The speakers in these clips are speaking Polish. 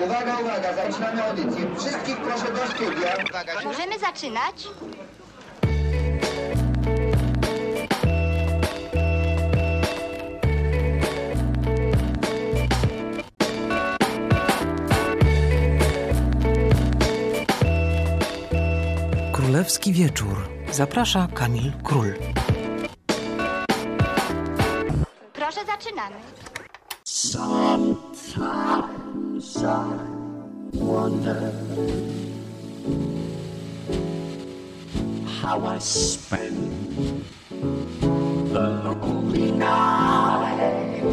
Uwaga, uwaga, zaczynamy audycję. Wszystkich proszę do studia. Uwaga. Możemy zaczynać? Królewski wieczór. Zaprasza Kamil Król. Proszę, zaczynamy. Sometimes I wonder how I spend the lonely night,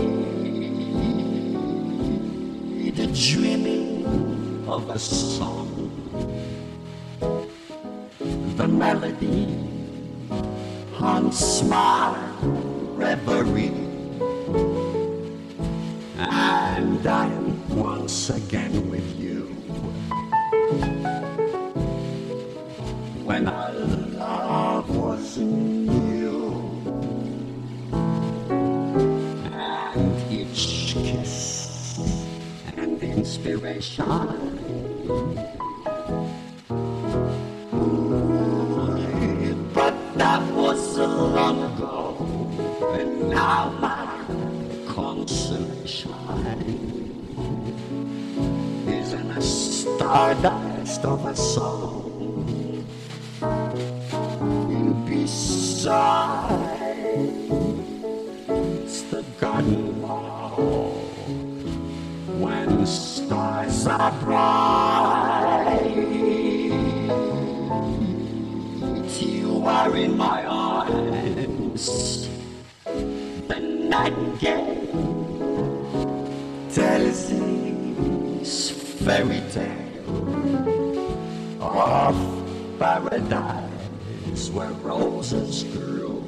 dreaming of a song, the melody haunts my reverie. And I am once again with you. When our love was new, and each kiss and inspiration, but that was so long ago, and now my consolation is in a stardust of a song. Besides the garden wall, when stars are bright, you are in my arms. The nightingale tells this fairy tale of paradise where roses grew.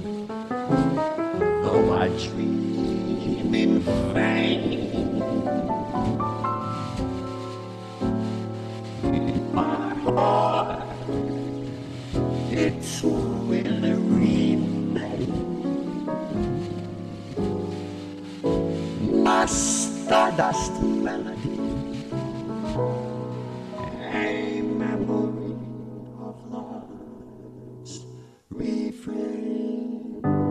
Though I dream in vain, in my heart it will remain. My stardust melody, a memory of love's refrain.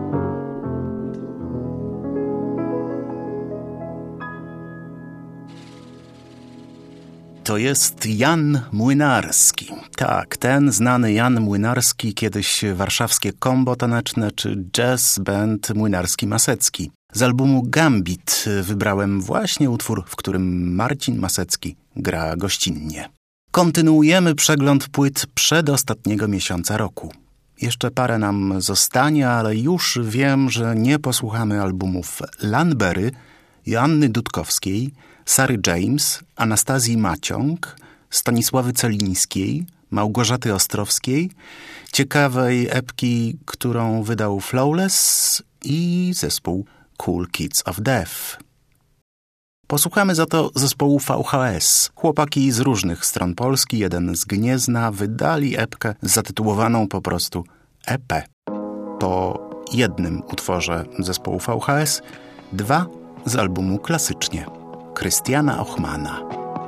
To jest Jan Młynarski. Tak, ten znany Jan Młynarski, kiedyś warszawskie kombo taneczne czy jazz band Młynarski-Masecki. Z albumu Gambit wybrałem właśnie utwór, w którym Marcin Masecki gra gościnnie. Kontynuujemy przegląd płyt przedostatniego miesiąca roku. Jeszcze parę nam zostanie, ale już wiem, że nie posłuchamy albumów Lanbery, Joanny Dudkowskiej, Sary James, Anastazji Maciąg, Stanisławy Celińskiej, Małgorzaty Ostrowskiej, ciekawej epki, którą wydał Flawless i zespół Cool Kids of Death. Posłuchamy za to zespołu VHS. Chłopaki z różnych stron Polski, jeden z Gniezna, wydali epkę zatytułowaną po prostu EP. Po jednym utworze zespołu VHS, dwa z albumu Klasycznie Krystiana Ochmana.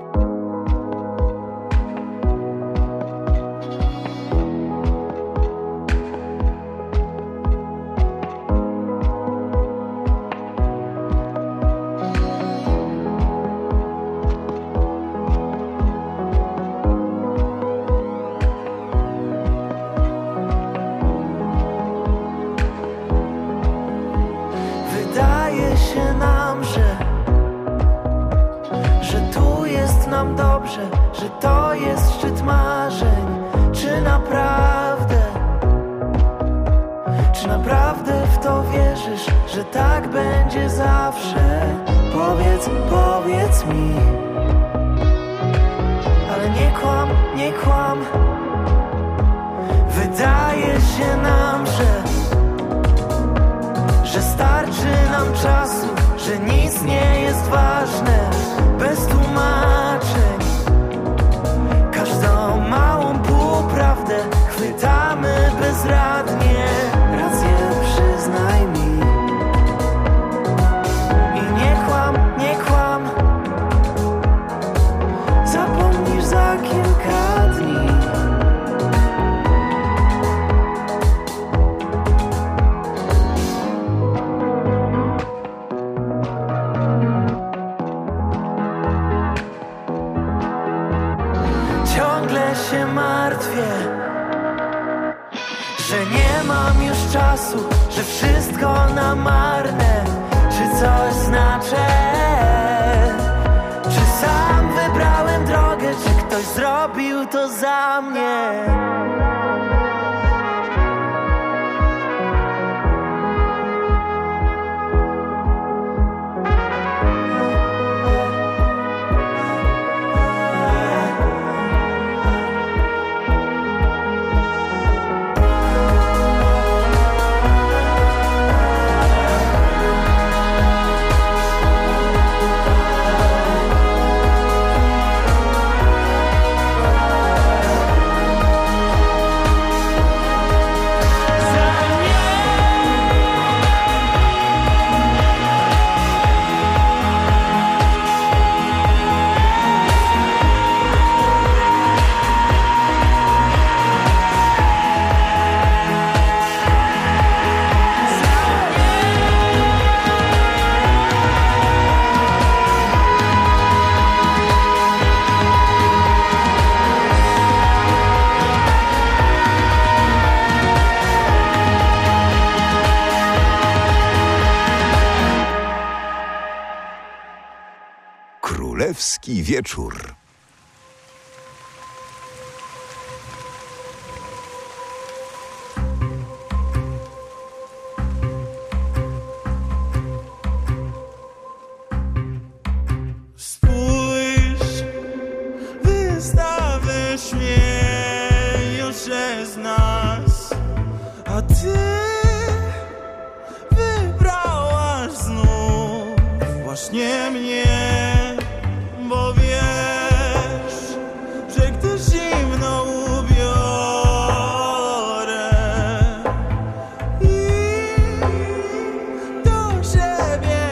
Wydaje się nam, że tu jest nam dobrze, że to jest szczyt marzeń. Czy naprawdę w to wierzysz, że tak będzie zawsze? Powiedz mi, ale nie kłam. Wydaje się nam, że starczy nam czasu, że nic nie jest ważne. Bez tłumaczeń każdą małą półprawdę chwytamy bezradnie. Rację przyznaj mi i nie kłam. za kilka dni. Ciągle się martwię, że nie mam już czasu, że wszystko na marne. Czy coś znaczę? Czy sam wybrałem drogę? Czy ktoś zrobił to za mnie? Królewski wieczór. Spójrz, wystawy śmieją się z nas, a ty wybrałaś znów właśnie mnie. Bo wiesz, że gdy zimno ubiorę i do siebie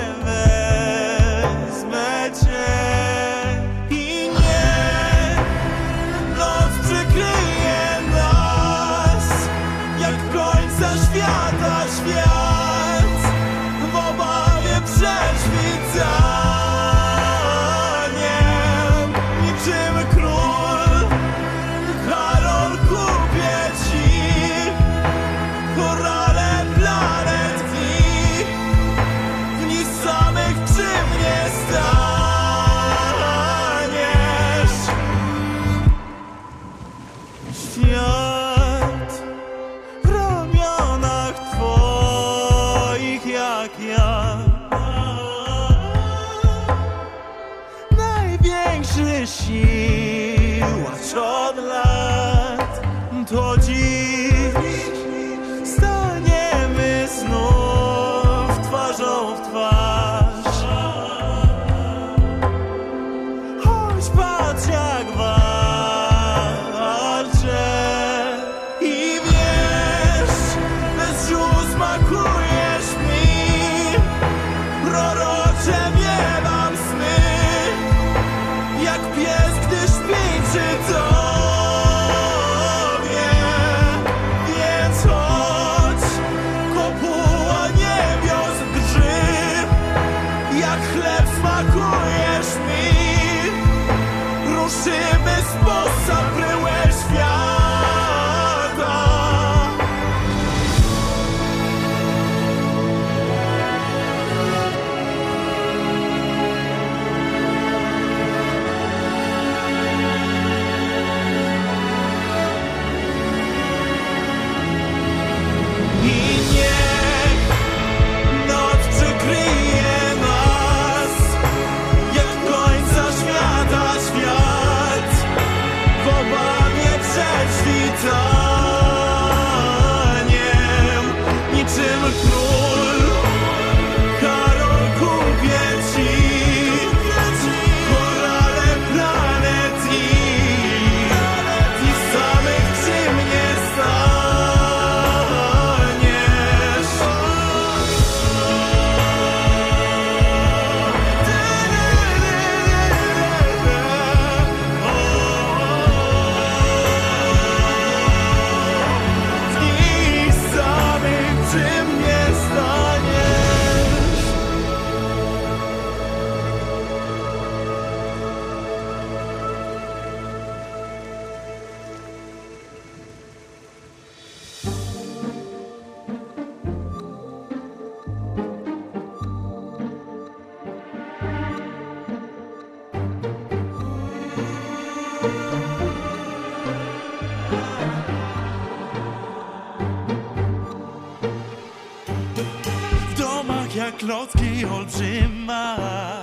wezmę cię i nie, noc przykryje nas jak końca świata świat w obawie prześwita. Świat w ramionach twoich jak ja. Największy siłacz od lat. To dziś staniemy znów twarzą w twarz. Choć patrz jak i wiesz, bez sił smakujesz mi, prorocze miewam sny, jak pies, gdy śpi przy tobie. Więc chodź, kopuła niebios drży, jak chleb smakujesz mi, ruszymy z bossa bryłę świata. W domach jak klocki olbrzyma,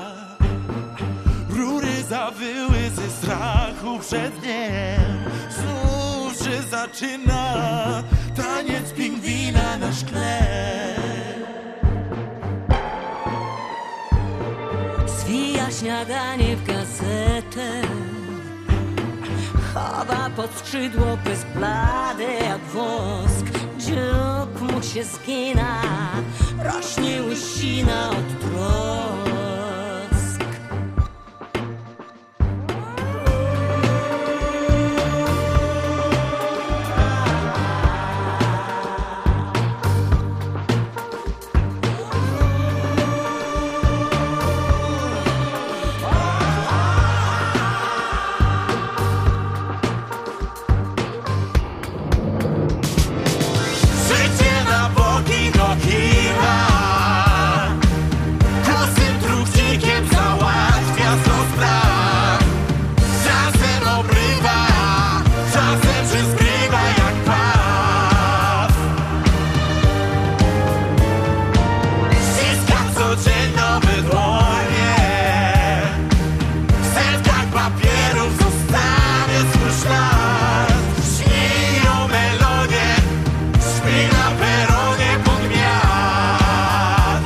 rury zawyły ze strachu przed dniem. Znów się zaczyna taniec pingwina na szkle. Zwija śniadanie w gazetę, chowa pod skrzydło bezblady jak wosk. Dziób mu się zgina, rośnie łysina od trosk. Życie na boki go kiwa, kusym truchcikiem załatwia sto spraw. Czasem obrywa, czasem się zgrywa jak paw. Ściska codziennowe dłonie, w setkach papierów zostawia swój ślad. Śni o melodie, śpi na peronie pod miast.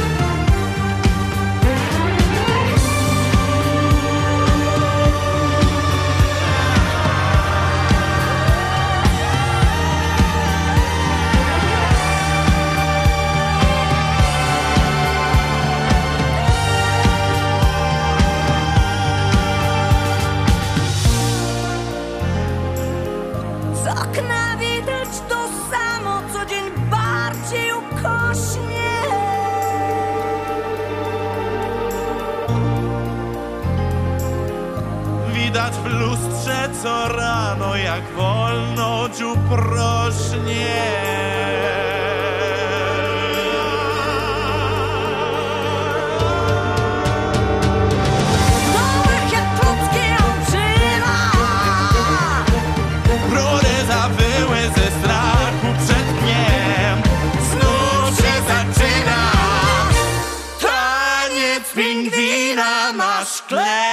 Z okna widać to samo, co dzień bardziej ukośnie. Widać w lustrze co rano, jak wolno dziób rośnie. Dołek jak klocki olbrzyma, Rury zawyły ze strachu przed dniem. Znów się zaczyna taniec pingwina na szkle.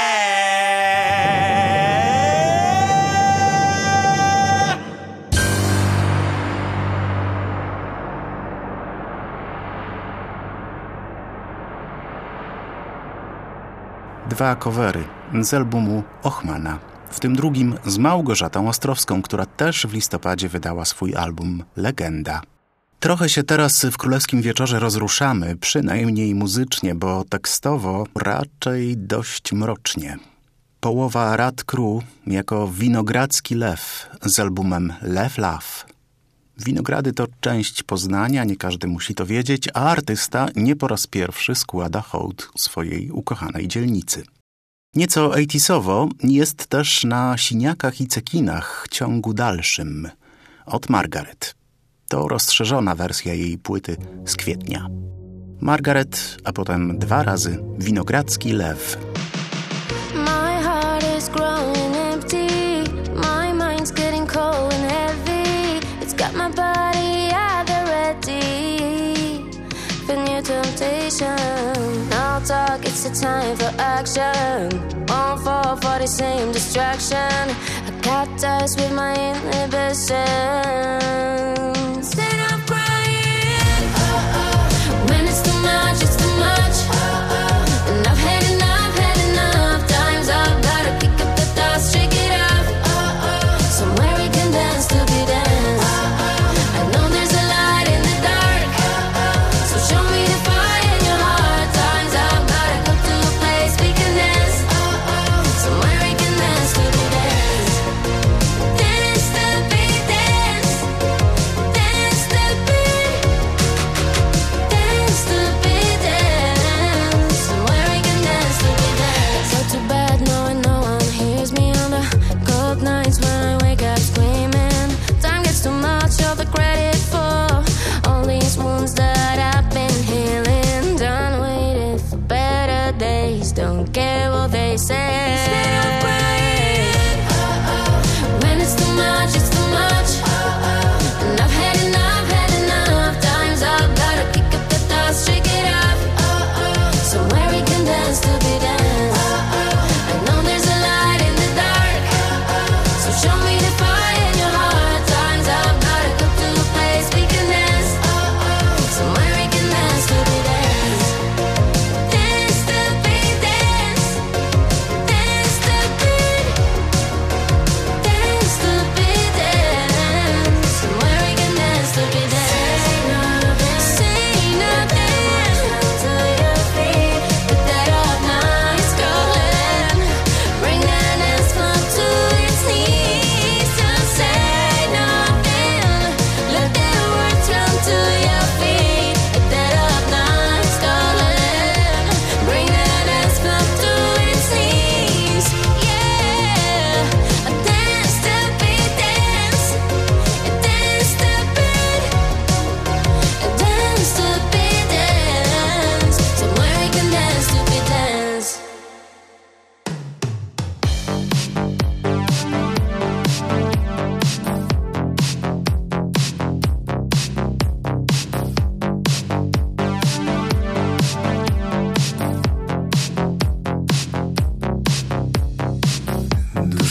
Dwa covery z albumu Ochmana, w tym drugim z Małgorzatą Ostrowską, która też w listopadzie wydała swój album Legenda. Trochę się teraz w Królewskim Wieczorze rozruszamy, przynajmniej muzycznie, bo tekstowo raczej dość mrocznie. Połowa Rad Crew jako Winogrodzki Lew z albumem Lew Love. Winogrady to część Poznania, nie każdy musi to wiedzieć, a artysta nie po raz pierwszy składa hołd swojej ukochanej dzielnicy. Nieco 80sowo jest też na Siniakach i Cekinach ciągu dalszym od Margaret. To rozszerzona wersja jej płyty z kwietnia. Margaret, a potem 2 razy Winogrodzki Lew. My heart is growing empty. My mind's getting cold and heavy. It's got my body at the ready for new temptation. No talk, it's the time for action. Won't fall for the same distraction. I got ties with my inhibitions. Instead of crying, when it's too much, it's too much. And I've had enough. Time's up, gotta pick up the dust, shake it up. Somewhere we can dance to be dance. I know there's a light in the dark, so show me the fire in your heart. Time's up, gotta go to a place we can dance. Somewhere we can dance to be dance. Dance to be dance.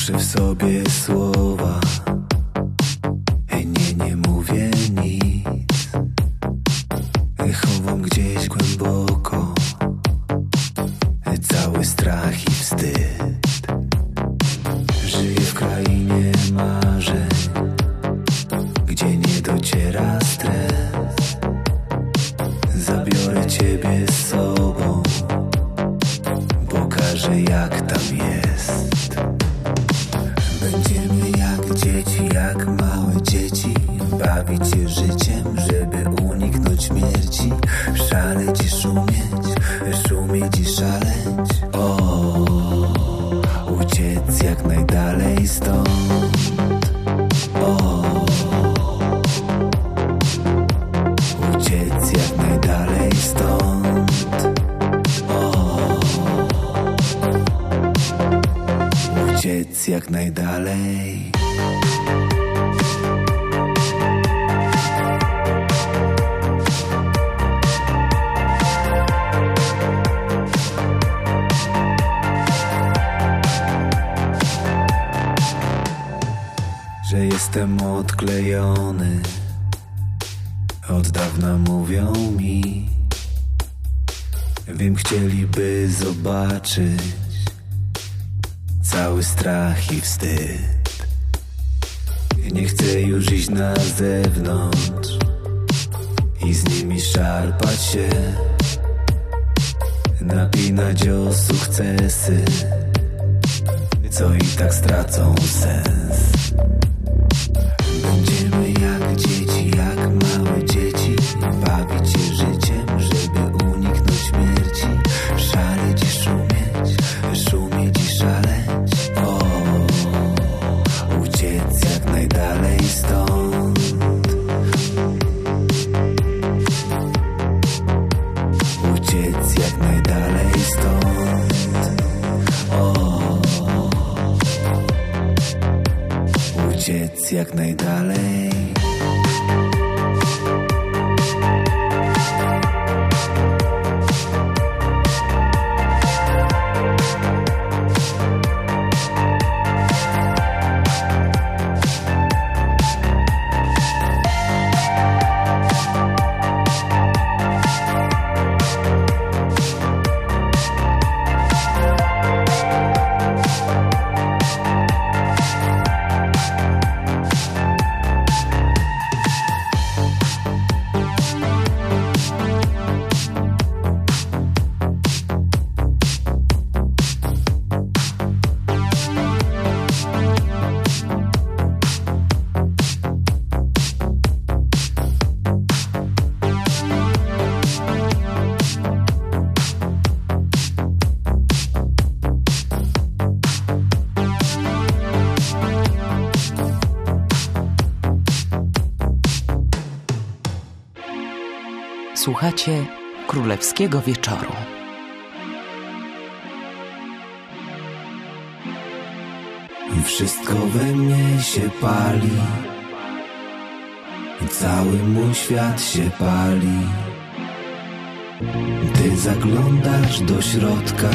Duszę w sobie słowa, nie mówię nic. Chowam gdzieś głęboko cały strach i wstyd. Żyję w krainie marzeń, gdzie nie dociera stres. Zabiorę ciebie z sobą, pokażę jak tam jest. Będziemy jak dzieci, jak małe dzieci, bawić się życiem, żeby uniknąć śmierci. Szaleć i szumieć i szaleć. Uciec jak najdalej stąd. Uciec jak najdalej stąd. Uciec jak najdalej. Że jestem odklejony, od dawna mówią mi. Wiem, chcieliby zobaczyć cały strach i wstyd. Nie chcę już iść na zewnątrz i z nimi szarpać się, napinać o sukcesy, co i tak stracą sens. Będziemy jak dzieci, jak małe dzieci, bawić się życiem, żeby uniknąć śmierci. Szaleć i szumieć i szaleć. Uciec jak najdalej stąd. Uciec jak najdalej stąd. Uciec jak najdalej. Słuchacie Królewskiego Wieczoru. Wszystko we mnie się pali, cały mój świat się pali. Ty zaglądasz do środka,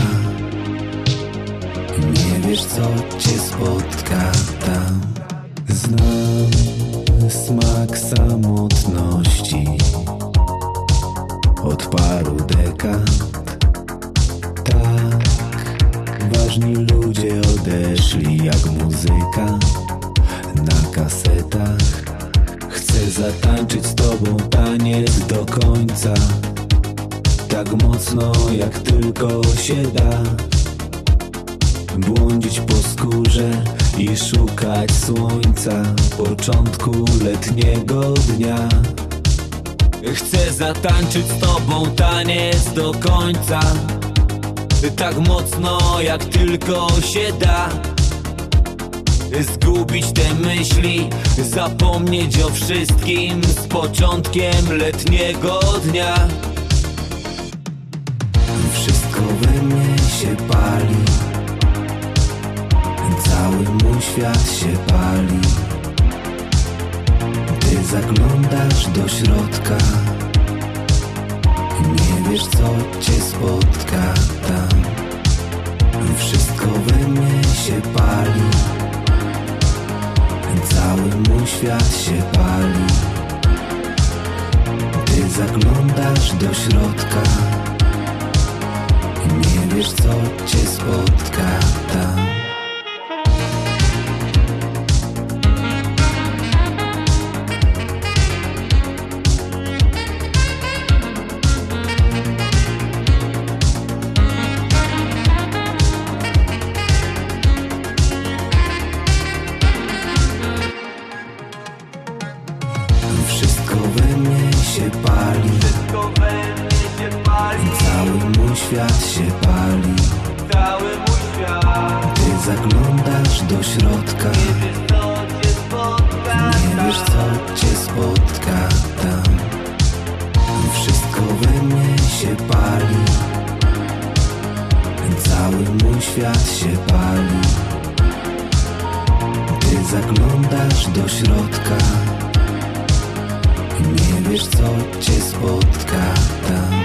nie wiesz co cię spotka tam. Znam smak samotności od paru dekad. Tak, ważni ludzie odeszli jak muzyka na kasetach. Chcę zatańczyć z tobą taniec do końca, tak mocno jak tylko się da. Błądzić po skórze i szukać słońca, początku letniego dnia. Chcę zatańczyć z tobą taniec do końca, tak mocno jak tylko się da. Zgubić te myśli, zapomnieć o wszystkim z początkiem letniego dnia. Wszystko we mnie się pali, cały mój świat się pali. Ty zaglądasz do środka, nie wiesz co cię spotka tam. Wszystko we mnie się pali, świat się pali. Ty zaglądasz do środka i nie wiesz, co cię spotka tam. Wszystko we mnie się pali. Cały mój świat się pali. Ty zaglądasz do środka. Nie wiesz, co cię spotka tam. Wszystko we mnie się pali. Cały mój świat się pali. Ty zaglądasz do środka. Nie wiesz, co cię spotka tam.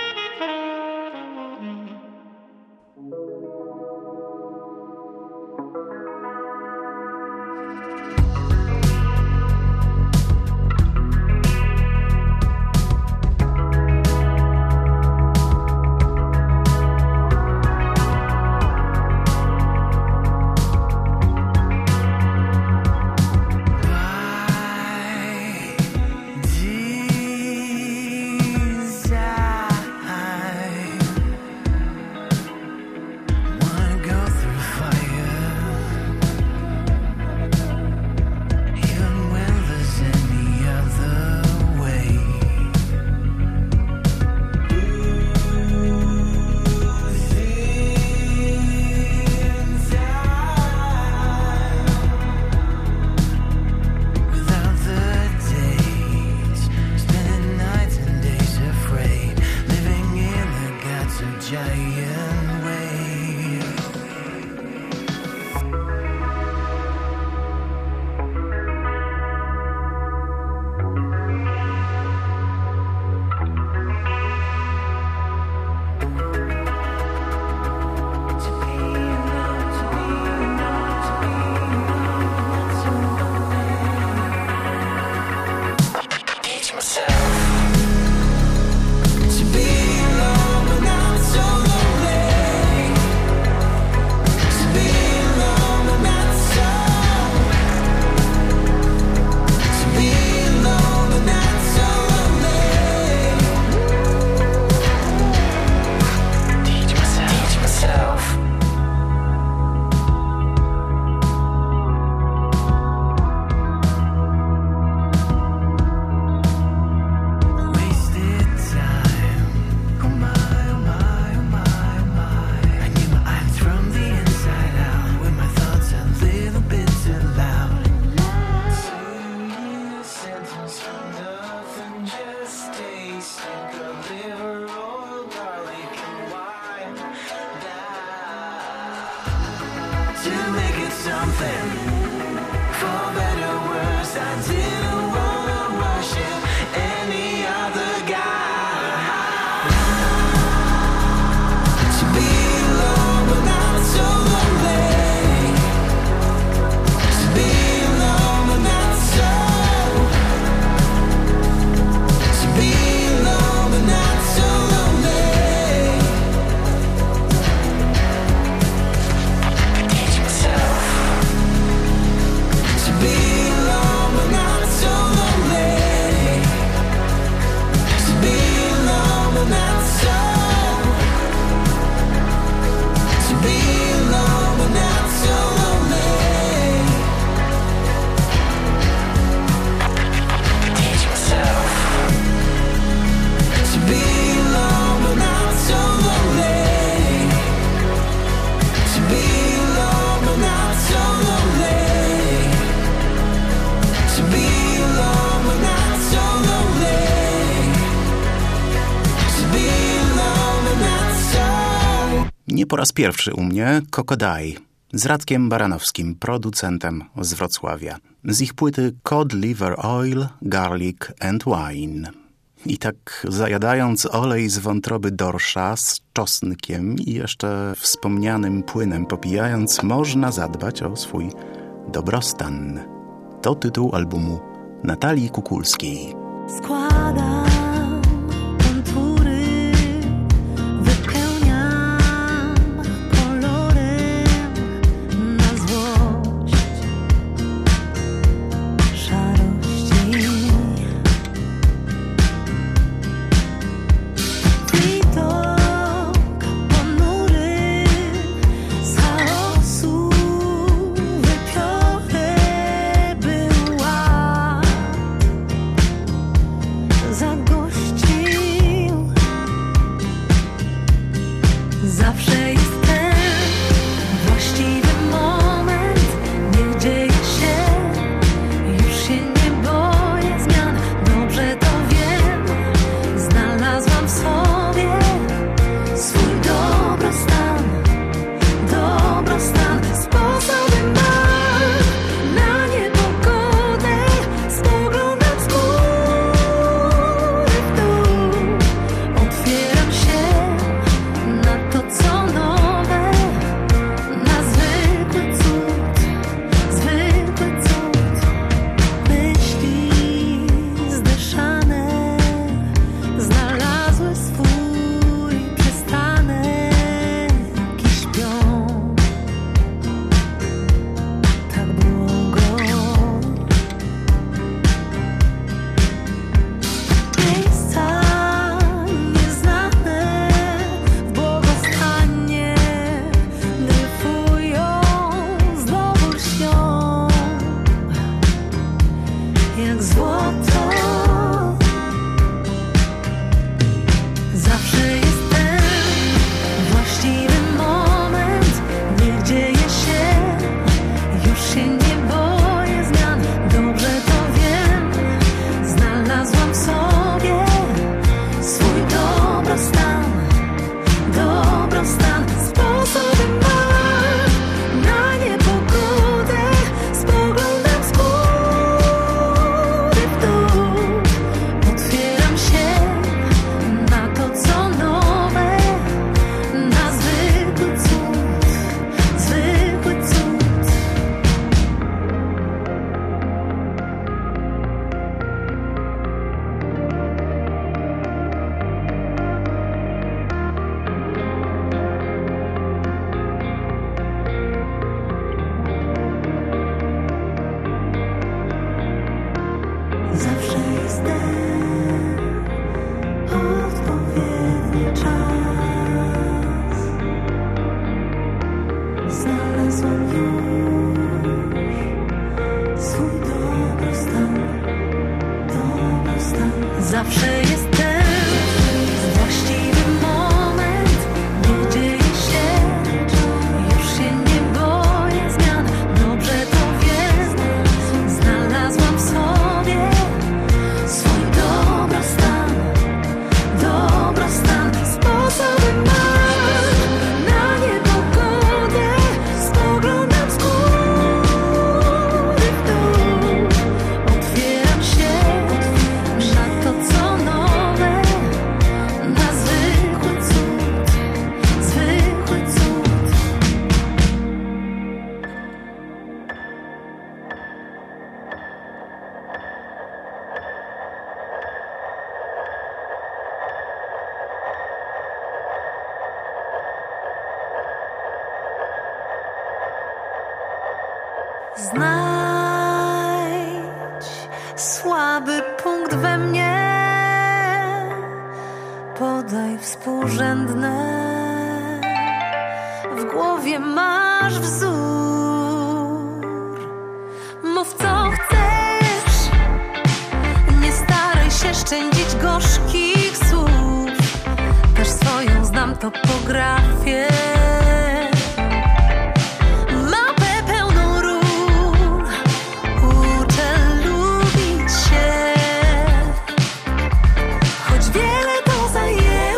Nie po raz pierwszy u mnie Kokodaj z Radkiem Baranowskim, producentem z Wrocławia. Z ich płyty Cod Liver Oil, Garlic and Wine. I tak zajadając olej z wątroby dorsza z czosnkiem i jeszcze wspomnianym płynem popijając, można zadbać o swój dobrostan. To tytuł albumu Natalii Kukulskiej. Składam kontury, wypełniam kolorem na złość szarości. Widok ponury z chaosu wypiorę był ład. Zagościł. Zawsze jest ten właściwy moment, niech dzieje się, już się nie boję zmian, dobrze to wiem, znalazłam w sobie swój dobrostan, sposoby mam na niepogodę, spoglądam z góry w dół, otwieram się na to, co nowe, na zwykły cud, myśli zdeszane znalazły swój przystanek i śpią tak długo. Miejsca nieznane w błogostanie dryfują znowu lśnią jak złoto. Zawsze jest ten właściwy moment, niech dzieje się, już się nie boję zmian, dobrze to wiem, znalazłam w sobie swój dobrostan, sposoby mam na niepogodę, spoglądam z góry w dół, otwieram się na to, co nowe, na zwykły cud, Zawsze jest ten odpowiedni czas. Znalazłam już swój dobrostan. Zawsze jest ten właściwy moment, niech dzieje się, już się nie boję zmian, dobrze to wiem, znalazłam w sobie swój dobrostan, sposoby mam na niepogodę, spoglądam z góry w dół, otwieram się na to, co nowe, na zwykły cud. Znajdź słaby punkt we mnie, podaj współrzędne, w głowie masz wzór, mów co chcesz, nie staraj się szczędzić gorzkich słów, też swoją znam topografię.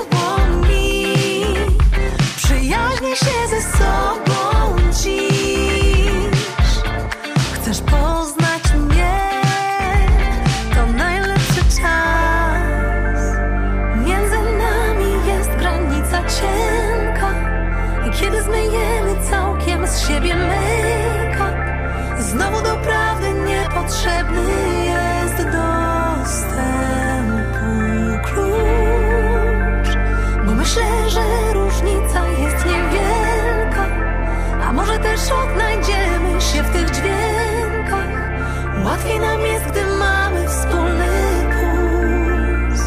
Się ze sobą dziś. też odnajdziemy się w tych dźwiękach. Łatwiej nam jest, gdy mamy wspólny puls.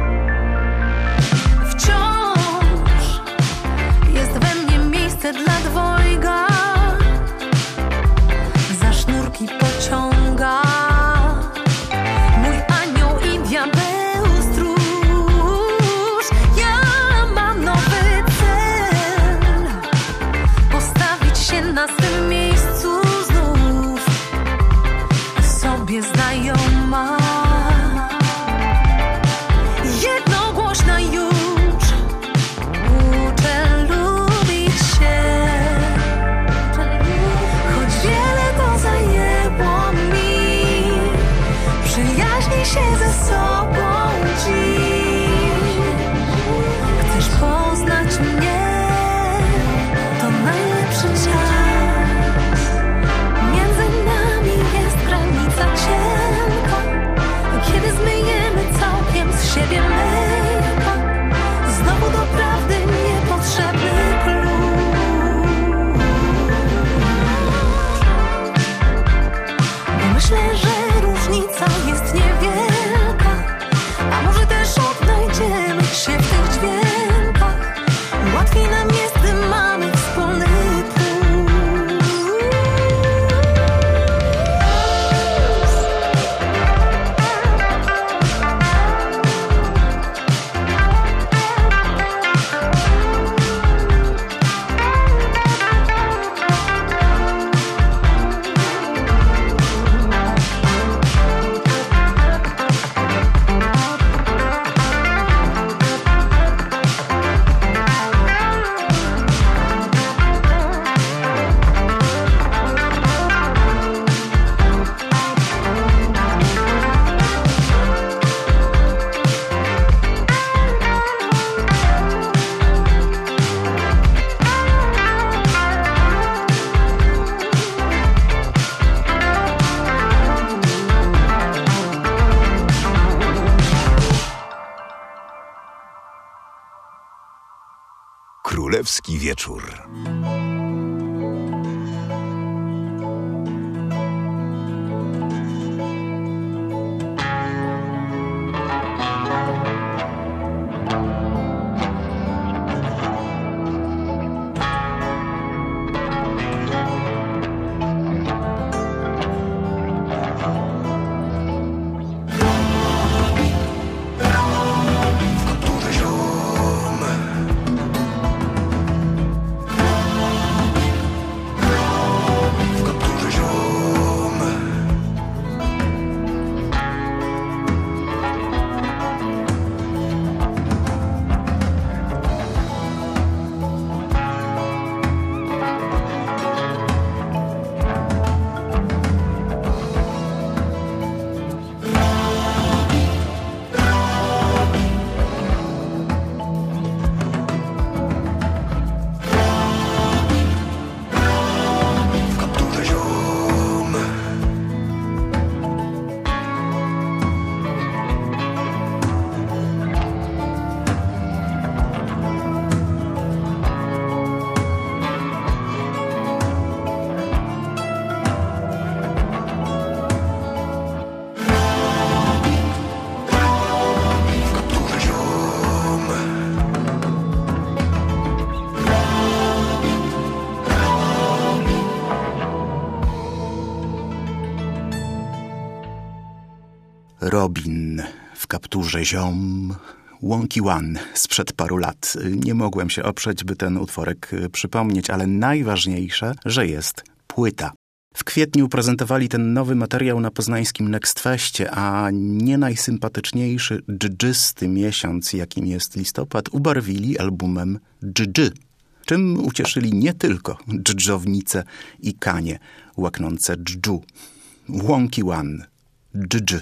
Wciąż jest we mnie miejsce dla dwojga. Za sznurki pociąga mój anioł i diabeł stróż. Ja mam nowy cel, postawić się na swym miejscu znów. Sobie znajoma, jednogłośna już. Uczę lubić się, choć wiele to zajęło mi. Przyjaźnij się ze sobą dziś. Chcesz poznać mnie, to najlepszy czas. Między nami jest granica cienka, kiedy zmyjemy całkiem z siebie make-up. Znowu do prawdy niepotrzebny klucz. Bo myślę, że różnica jest niewielka, a może też odnajdziemy się w tych dźwiękach. Łatwiej nam jest, gdy mamy wspólny puls. Królewski wieczór. Robin w kapturze ziom, Wonky One sprzed paru lat. Nie mogłem się oprzeć, by ten utworek przypomnieć, ale najważniejsze, że jest płyta. W kwietniu prezentowali ten nowy materiał na poznańskim Next Festie, a nie najsympatyczniejszy dżdżysty miesiąc, jakim jest listopad, ubarwili albumem Dżdży, czym ucieszyli nie tylko dżdżownice i kanie łaknące dżdżu. Wonky One, Dżdży.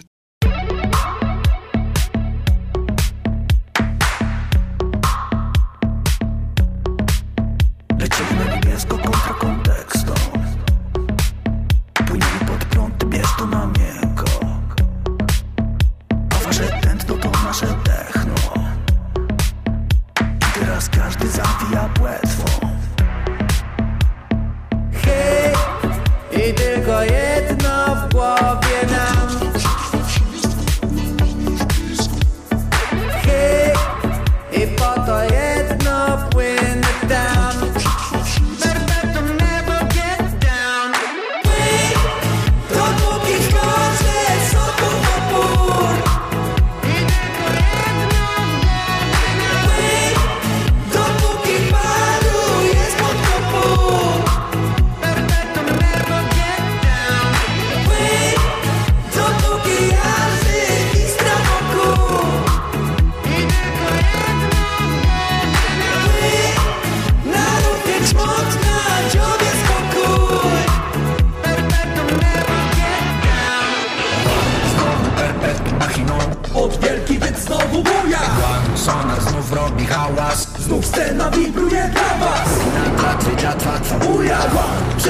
Lecimy na niebiesko kontra kontekstu. Płyniemy pod prąd, ty bierz to na miękko. A wasze tętno to nasze techno. I teraz każdy zawija płetwą. Hej!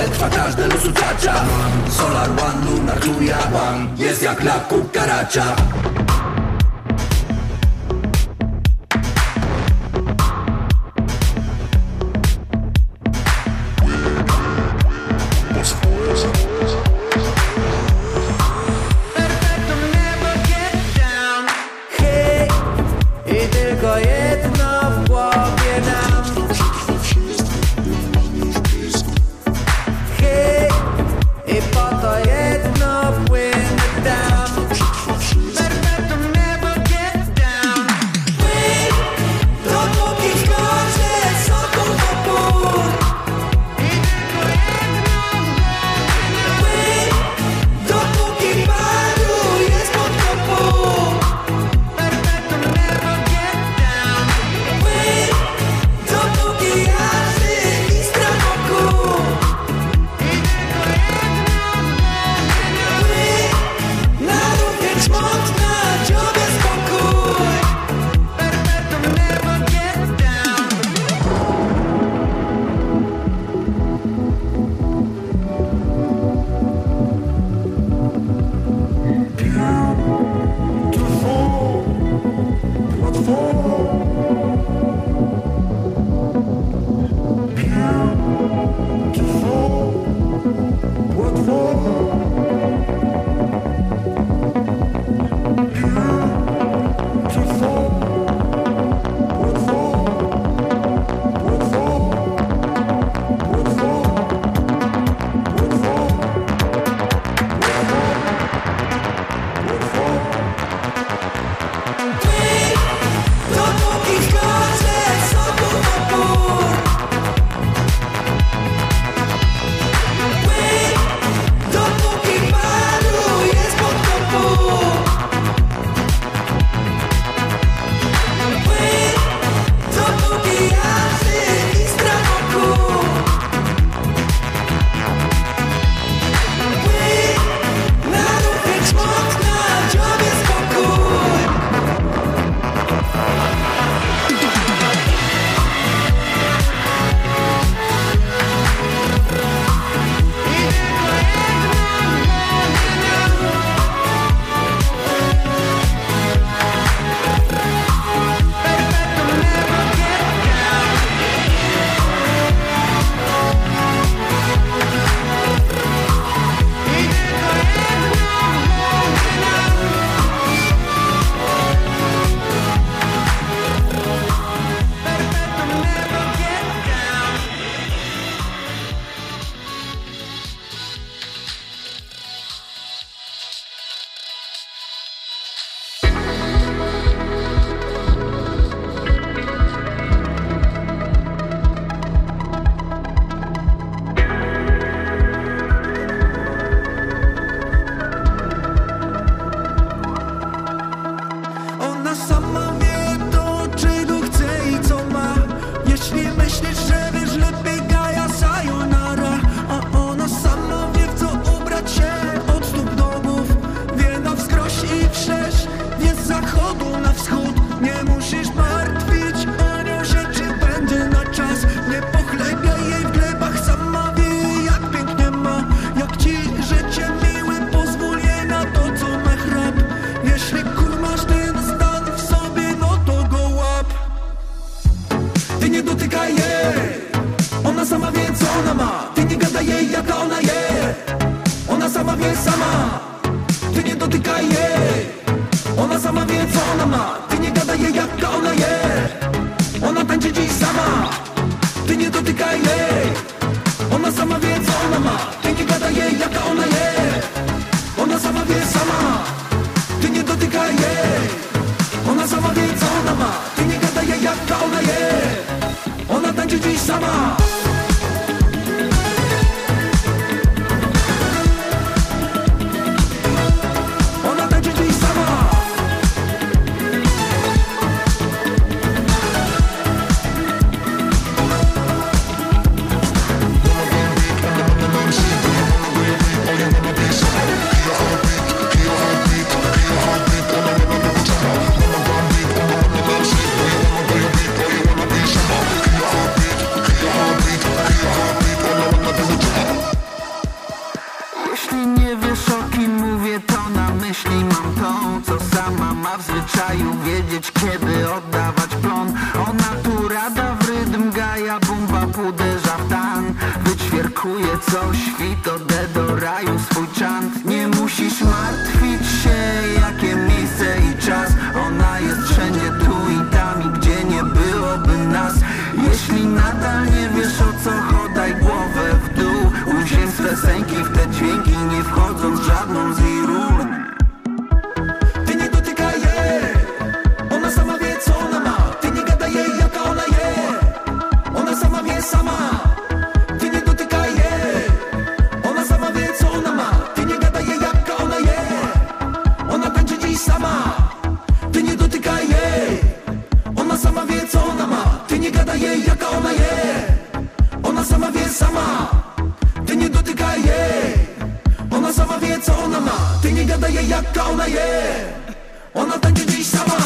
przetrwa każde losu czacza. Solar One, Lunar Chuja One, jest jak la cucaracha. to D do raju swój czant. Nie musisz martwić się, jakie miejsce i czas. Ona jest wszędzie, tu i tam, i gdzie nie byłoby nas. Jeśli nadal nie wiesz, o co chodzi, głowę w dół. Uziem swe sęki w te dźwięki, nie wchodząc w żadną z jej ról. Ty nie dotykaj jej, ona sama wie, co ona ma. Ty nie gadaj jej, jaka ona jest, ona sama wie sama. Ty nie dotykaj jej, ona sama wie, co ona ma. Ty nie gadaj jej, jaka ona jest, ona tańczy dziś sama. Ty nie dotykaj jej, ona sama wie, co ona ma. Ty nie gadaj jej, jaka ona jest, ona sama wie sama. Ty nie dotykaj jej, ona sama wie, co ona ma. Ty nie gadaj jej, jaka ona jest, ona tańczy dziś sama.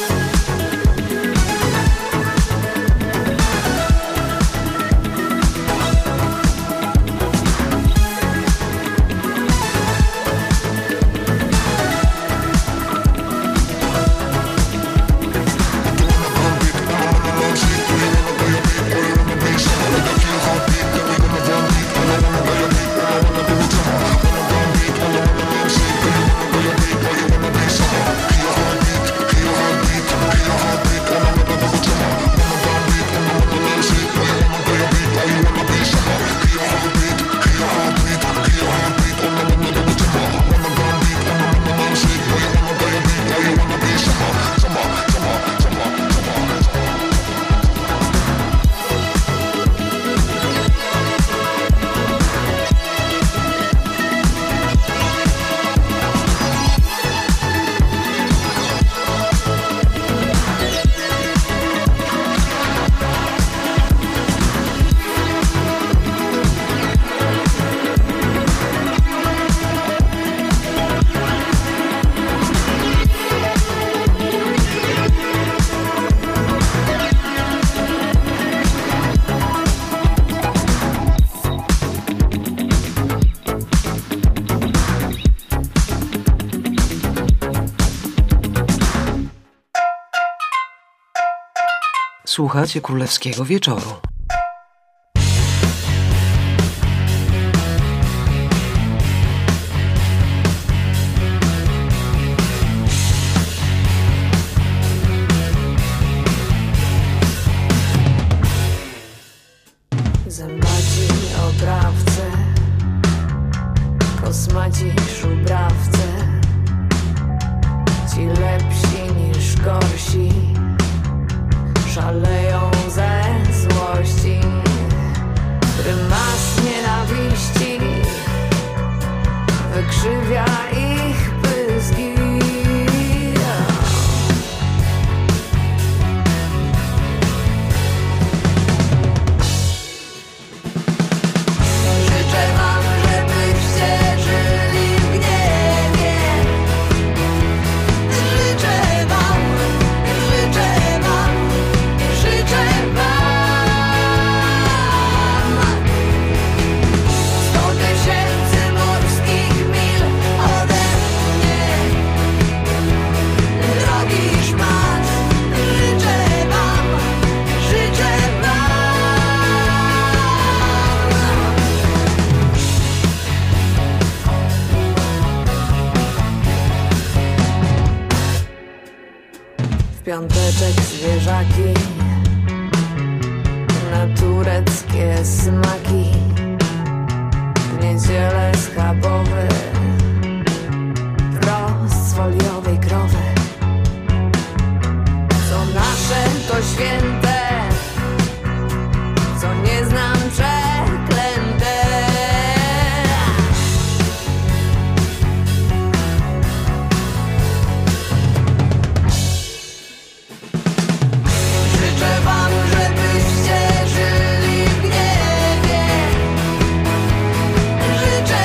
Słuchacie Królewskiego Wieczoru. Zębaci oprawcy, kosmaci szubrawcy, ci lepsi niż gorsi szaleją ze złości. Prymas nienawiści wykrzywia ich pyski. Życzę wam, żebyście żyli w gniewie. Życzę wam, życzę wam, życzę wam 100 000 morskich mil ode mnie. Drogi szmat, życzę wam, życzę wam. W piąteczek zwierzaki, na tureckie smaki, w niedzielę schabowy, wprost z foliowej krowy. Co nasze to święte, co nie znam przeklęte. Życzę wam, żebyście żyli w gniewie. Życzę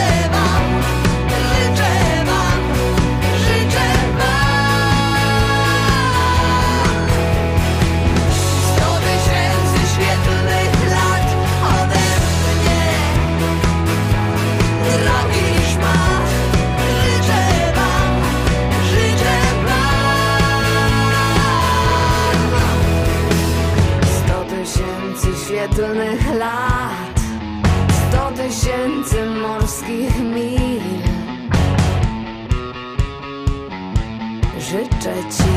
morskich mil. Życzę ci.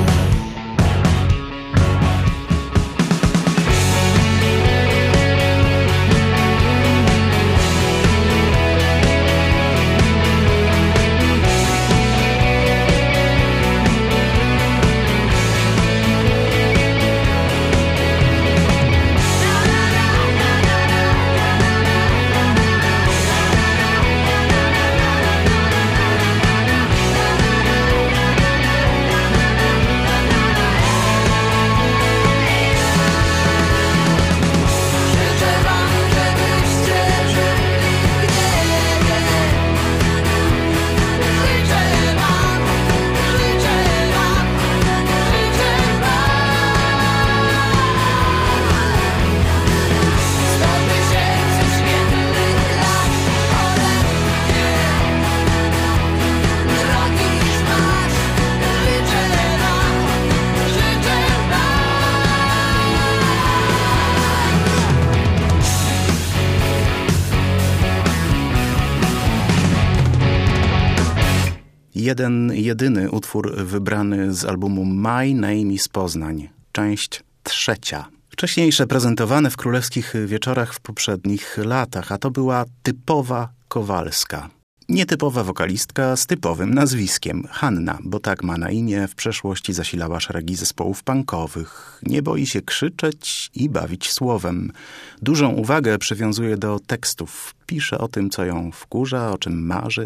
Jeden, jedyny utwór wybrany z albumu My Name is Poznań, część 3. Wcześniejsze prezentowane w Królewskich Wieczorach w poprzednich latach, a to była typowa Kowalska. Nietypowa wokalistka z typowym nazwiskiem, Hanna, bo tak ma na imię, w przeszłości zasilała szeregi zespołów punkowych. Nie boi się krzyczeć i bawić słowem. Dużą uwagę przywiązuje do tekstów. Pisze o tym, co ją wkurza, o czym marzy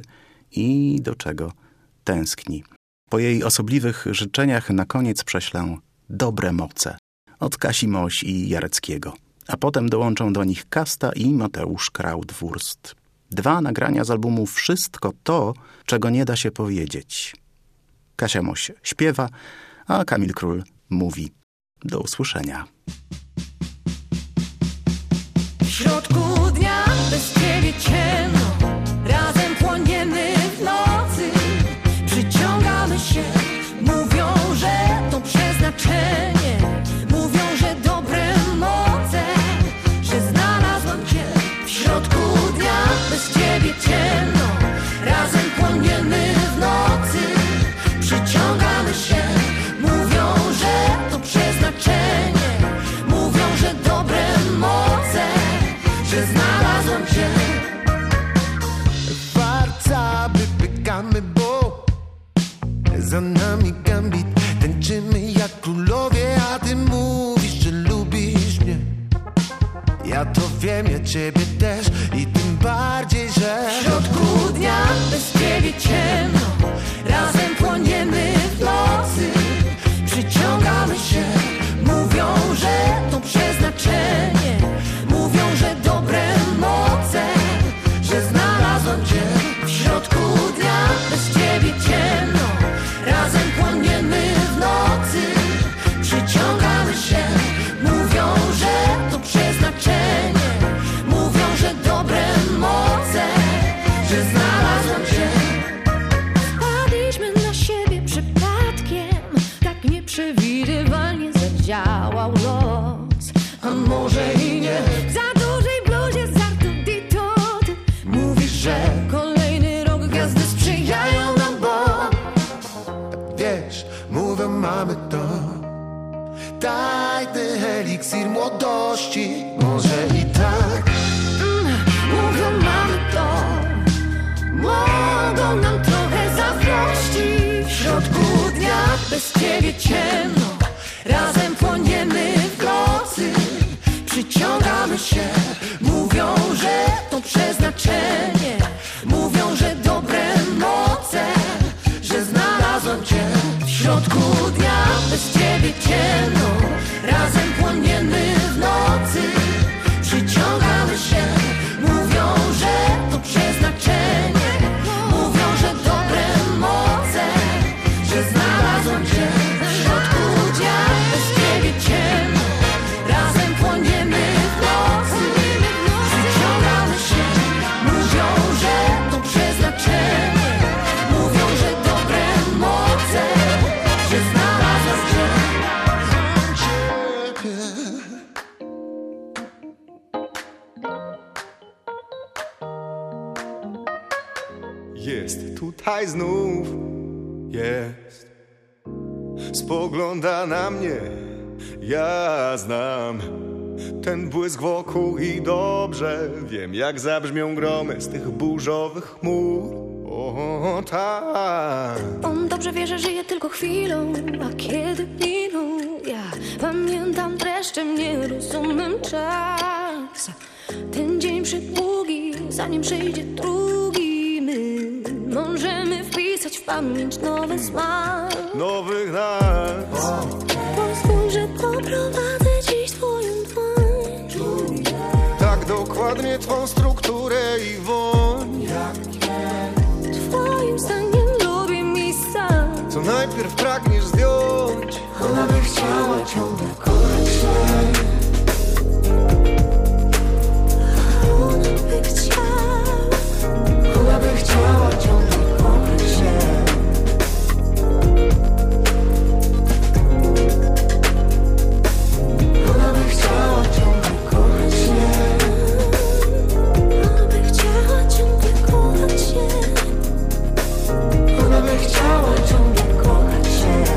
i do czego tęskni. Po jej osobliwych życzeniach na koniec prześlę Dobre moce od Kasi Moś i Jareckiego. A potem dołączą do nich Kasta i Mateusz Krautwurst. 2 nagrania z albumu Wszystko to, czego nie da się powiedzieć. Kasia Moś śpiewa, a Kamil Król mówi. Do usłyszenia. W środku dnia bez ciebie ciemno, razem płoniemy w nocy. Przyciągamy się, mówią, że to przeznaczenie. Mówią, że dobre moce, że znalazłam cię. W środku dnia bez ciebie ciemno, razem płoniemy w nocy. Przyciągamy się, mówią, że to przeznaczenie. Mówią, że dobre moce, że znalazłam cię. Warca wypykamy, bo za nami gambit. Tańczymy jak królowie, a ty mówisz, że lubisz mnie. Ja to wiem, ja ciebie też i tym bardziej, że w środku dnia bez ciebie ciemno, razem płoniemy w nocy. Przyciągamy się, mówią, że to przeznaczenie. Mówią, że dobre moce, że znalazłam cię. W środku dnia bez ciebie ciemno, razem płoniemy w nocy. Przyciągamy się, mówią, że to przeznaczenie. Mówią, że dobre moce, że znalazłam cię. Wpadliśmy na siebie przypadkiem, tak nieprzewidywalnie zadziałał los. A może i nie, w za dużej bluzie z artudytuty. Mówisz, że kolejny rok gwiazdy sprzyjają nam, bo wiesz, mówię, mamy to. Tajny eliksir młodości, może i tak. Mówią, mamy to. Mogą nam trochę zazdrości. W środku dnia bez ciebie ciemno, razem płoniemy w nocy. Przyciągamy się, mówią, że to przeznaczenie. Mówią, że dobre moce, że znalazłam cię. W środku dnia bez ciebie ciemno, razem płoniemy w nocy. Przyciągamy się, mówią, że to przeznaczenie. Mówią, że dobre moce, że znalazłam cię. W środku dnia bez ciebie ciemno, razem płoniemy w nocy. jest tutaj znów, jest. Spogląda na mnie, ja znam ten błysk wokół i dobrze wiem, jak zabrzmią gromy z tych burzowych chmur. O, tak. On dobrze wie, że żyje tylko chwilą, a kiedy miną, ja pamiętam dreszczem, nie rozumiem czas. Ten dzień przydługi, zanim przyjdzie drugi, my możemy wpisać w pamięć nowy smak nowych nas. Pozwól, że poprowadzę dziś twoją dłoń. Tak dokładnie twą strukturę i woń. Twoim zdaniem lubię miejsca, co najpierw pragniesz zdjąć. Ona by chciała ciągle kochać się. Ona by chciała ciągle kochać się. Ona by chciała ciągle kochać się. Ona by chciała ciągle kochać się. Ona by chciała ciągle kochać się.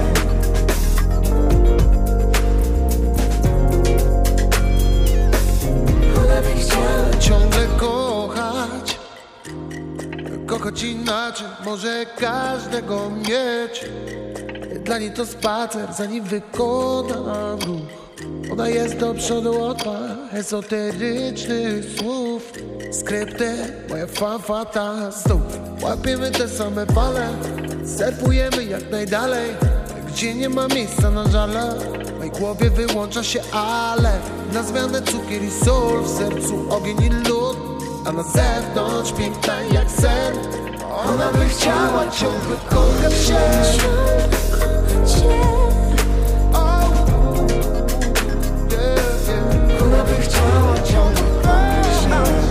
Ona by chciała ciągle kochać. Kochać inaczej, może każdego mieć. Dla niej to spacer, zanim wykona ruch. Ona jest do przodu od ma esoterycznych słów. Skrypty, moja fata znów. Łapiemy te same fale, surfujemy jak najdalej. Gdzie nie ma miejsca na żale, w mojej głowie wyłącza się ale. Na zmianę cukier i sól, w sercu ogień i lód. A na zewnątrz piękna jak sen. Ona by chciała ciągle kochać się. Ona by chciała ciągle kochać się.